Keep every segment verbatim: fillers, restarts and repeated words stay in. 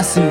assim.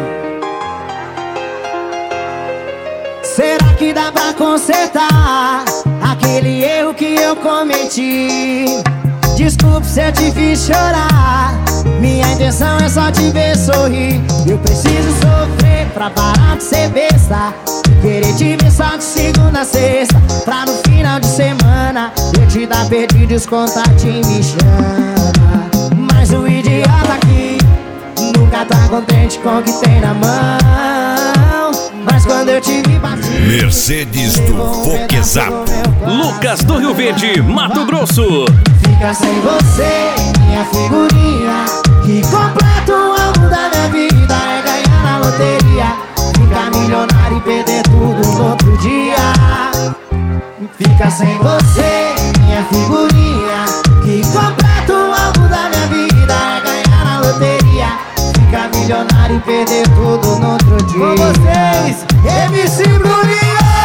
Será que dá pra consertar aquele erro que eu cometi? Desculpe se eu te fiz chorar, minha intenção é só te ver sorrir. Eu preciso sofrer pra parar de ser besta, querer te ver só de segunda a sexta, pra no final de semana eu te dar perdido e os contatinhos me chama. Mas o idiota aqui nunca tá contente com o que tem na mão. Mas quando eu te vi partir, Mercedes do Foquezap, Lucas do Rio Verde, Mato Grosso. Fica sem você, minha figurinha, que completa o amo da minha vida. É ganhar na loteria, ficar milionário e perder tudo no outro dia. Fica sem você, minha figurinha, que completa o amo da minha vida. É ganhar na loteria, ficar milionário e perder tudo no outro dia. Com vocês, M C Bruninho!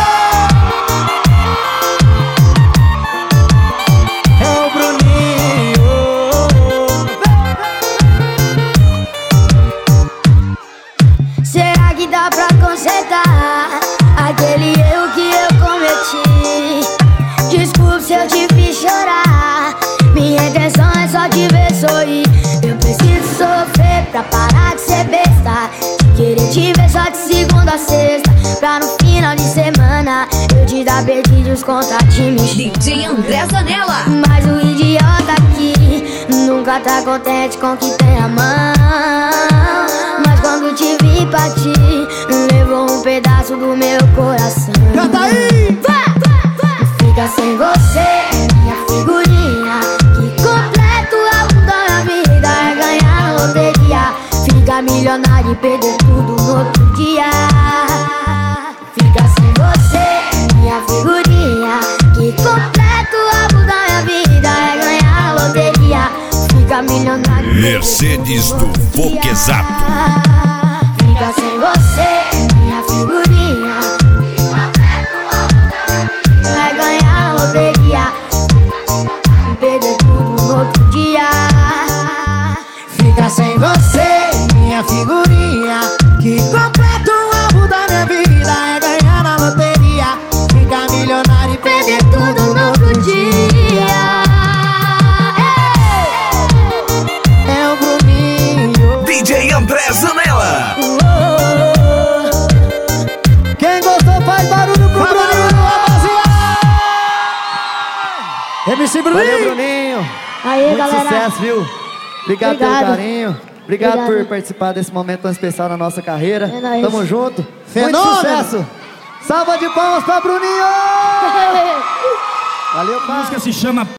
Será que dá pra consertar aquele erro que eu cometi? Desculpe se eu te fiz chorar, minha intenção é só te ver sorrir. Eu preciso sofrer pra parar de ser besta, querer te ver só de segunda a sexta, pra no final de semana eu te dar perdido os contatinhos. D J André Zanella. Mas o idiota aqui nunca tá contente com o que tem a mão. Mas quando te vi partir, levou um pedaço do meu coração. Canta aí! Fica sem você, minha figurinha, que completa o álbum da minha vida. É ganhar na loteria, ficar milionário e perder tudo no outro dia. Fica sem você, minha figurinha, que completa o álbum da minha vida. É ganhar na loteria, ficar milionário e Mercedes do Foquezap. Fica sem você, minha figurinha, vai ganhar na loteria, perder tudo no outro dia. Fica sem você, minha figurinha, que completa o álbum da minha vida. É ganhar na loteria, ficar milionário e perder tudo no outro dia. É o Bruninho, D J André Zanella. quem gostou faz barulho pro Bruninho, rapaziada. M C Bruninho. Valeu, Bruninho. Aí, Muito galera. sucesso, viu? Obrigado, Obrigado. pelo carinho. Obrigado, Obrigado. por participar desse momento tão especial na nossa carreira. É nóis. Tamo junto. Fenômeno. Muito sucesso. Salva de palmas pra Bruninho. Valeu, pai. A música se chama